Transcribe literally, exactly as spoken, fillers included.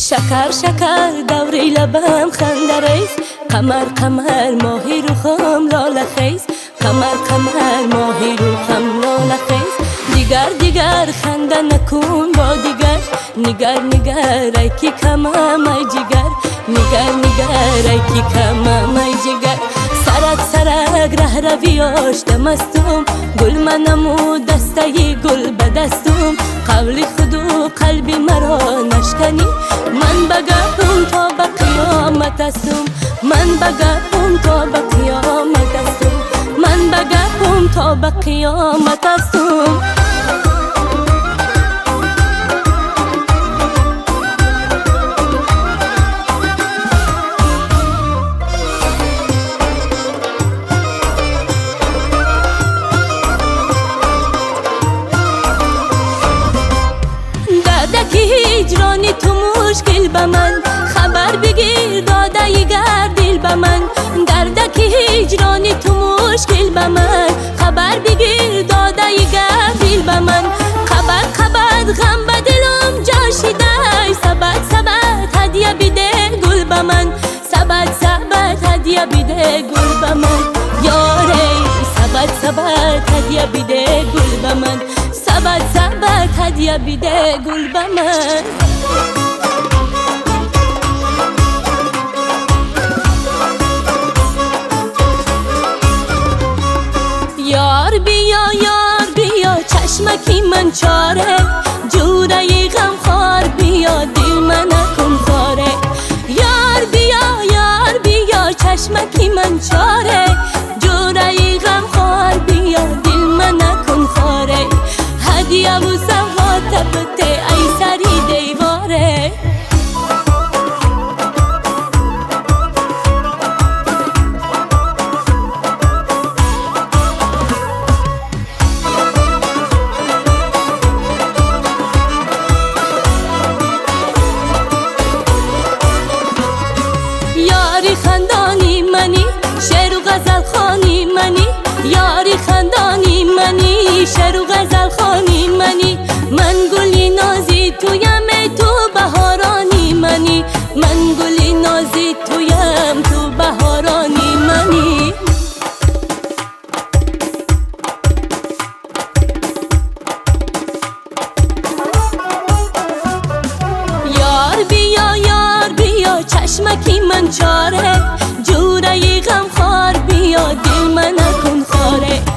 شکر شکر دوری لبم خنده ریز، قمر قمر ماهی روخم لاله خیز، قمر قمر ماهی روخم لاله خیز. دیگر دیگر خنده نکن با دیگر، نگر نگر ای کی کمم ای جگر، نگر نگر ای کی کمم ای جگر. سرک سرک ره روی آشتم استم، گل منم و دسته گل به دستم. قول خودو قلبی مرا نشکنی، من بگم تا به قیامت استم، من بگم تا به قیامت استم، من بگم تا به قیامت استم. دردکی هجرانی تو مشکل به من، خبر بگیر داده گر دل به من. دردکی هجرانی تو مشکل به من، خبر بگیر داده گر دل به من. خبر خبر غم به دلم جاشیده، سبت سبت هدیه بیده گل به من، سبت سبت هدیه بیده گل به من. یاره سبت سبت هدیه بیده گل به من، سبت سبت هدیه بیده گل به من. یار بیا یار بیا چشمکی من چاره، جوره غم خار بیا دل من نکن خاره. یار بیا یار بیا چشمکی من چاره، جوره غم خار بیا دل من نکن خاره. هدیه و سوات بته ای سری دیواره. یاری خندانی منی، شعر و غزل خوانی منی، یاری خندانی منی، شعر و غزل خوانی منی. من گلی نازی تویم تو بهارانی منی، من گلی نازی تویم تو بهارانی منی. یار بیا یار بیا چشمکی من چاره، جوره غم خار بیا دل من نکن خاره.